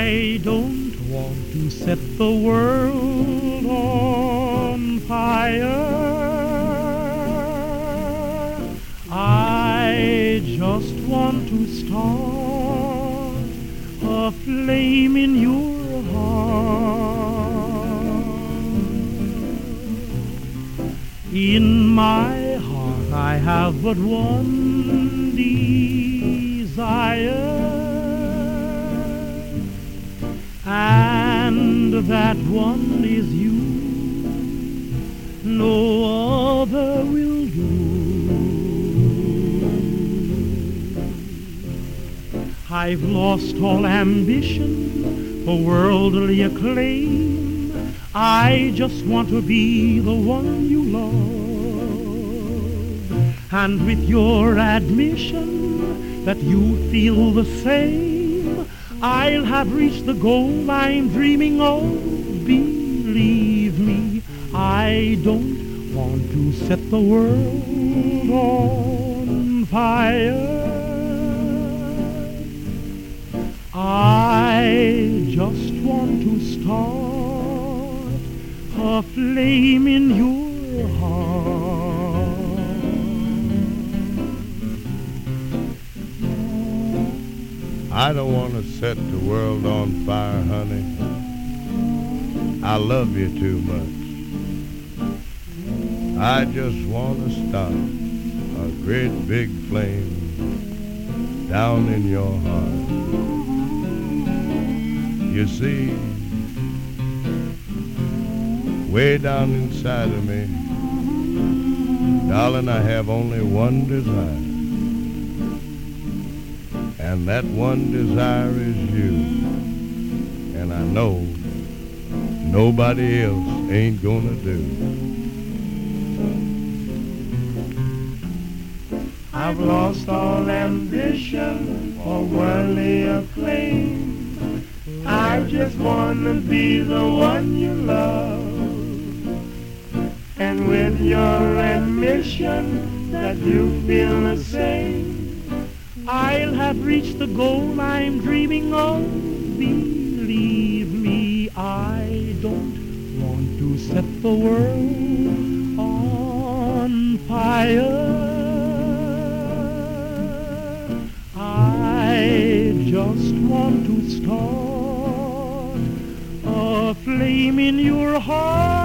I don't want to set the world on fire. I just want to start a flame in your heart. In my heart I have but one desire, and that one is you. No other will do. I've lost all ambition for worldly acclaim. I just want to be the one you love. And with your admission that you feel the same, I'll have reached the goal I'm dreaming of. Believe me, I don't want to set the world on fire. I just want to start a flame in your heart. I don't want to set the world on fire, honey. I love you too much. I just want to start a great big flame down in your heart. You see, way down inside of me, darling, I have only one desire. And that one desire is you. And I know nobody else ain't gonna do. I've lost all ambition for worldly acclaim. I just wanna be the one you love. And with your admission that you feel the same, I'll have reached the goal I'm dreaming of. Believe me, I don't want to set the world on fire. I just want to start a flame in your heart.